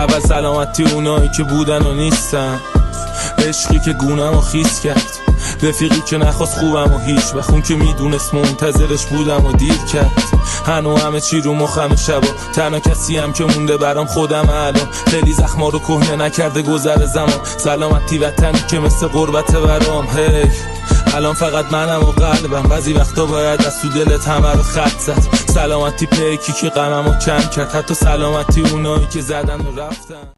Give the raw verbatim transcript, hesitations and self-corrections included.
اول سلامتی اونایی که بودن و نیستن، عشقی که گونم و خیس کرد، رفیقی که نخواست خوبم و هیچ بخون که میدونست منتظرش بودم و دیر کرد. هنو همه چی رو مخم شبا، تنها کسی هم که مونده برام خودم الان. خیلی زخما رو کهنه نکرده گذر زمان، سلامتی وطنی که مثل غربت برام. هی الان فقط منم و قلبم، بعضی وقتا باید از تو دلت همه رو خط زد. سلامتی پیکی که غممو کم کرد، حتی سلامتی اونایی که زدن و رفتن.